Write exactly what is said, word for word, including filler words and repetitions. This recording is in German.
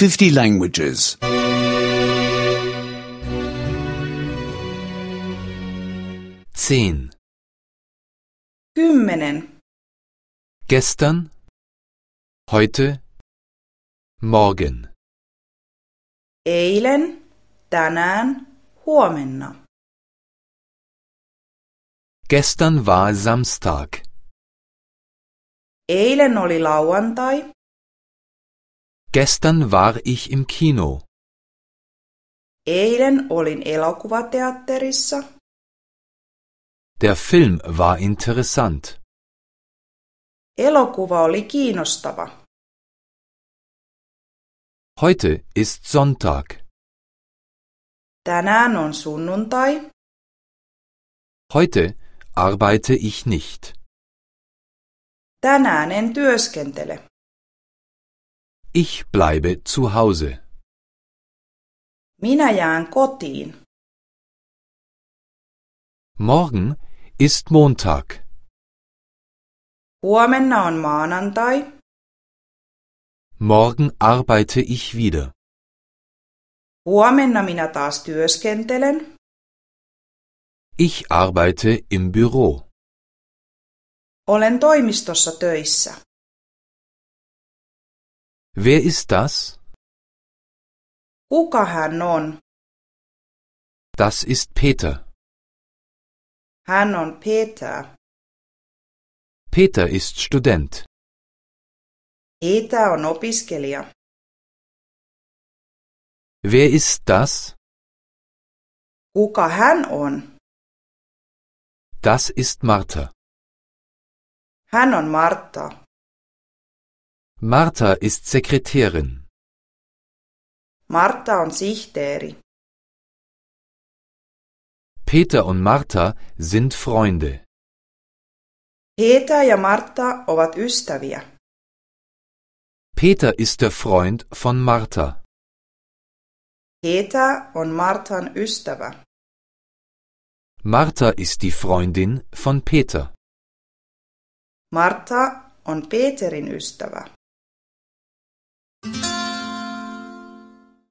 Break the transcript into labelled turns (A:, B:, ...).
A: fifty languages.
B: Zehn.
C: Kymmenen.
B: Gestern, heute, morgen.
C: Eilen, tänään, huomenna.
B: Gestern war Samstag.
C: Eilen oli lauantai.
B: Gestern war ich im Kino.
C: Eilen olin elokuvateatterissa.
B: Der Film war interessant.
C: Elokuva oli kiinnostava.
B: Heute ist Sonntag.
C: Tänään on sunnuntai.
B: Heute arbeite ich nicht.
C: Tänään en työskentele.
B: Ich bleibe zu Hause.
C: Minä jään kotiin.
B: Morgen ist Montag.
C: Huomenna on maanantai.
B: Morgen arbeite ich wieder.
C: Huomenna minä taas työskentelen.
B: Ich arbeite im Büro.
C: Olen toimistossa töissä.
B: Wer ist das?
C: Kuka hän on?
B: Das ist Peter.
C: Hän on Peter.
B: Peter ist Student.
C: Peter on opiskelija.
B: Wer ist das?
C: Kuka hän on?
B: Das ist Martha.
C: Hän on Martta.
B: Martha ist Sekretärin.
C: Martta on sihteeri.
B: Peter und Martha sind Freunde.
C: Peter ja Martta ovat ystäviä.
B: Peter ist der Freund von Martha.
C: Peter on Martan ystävä.
B: Martha ist die Freundin von Peter.
C: Martta on Peterin ystävä.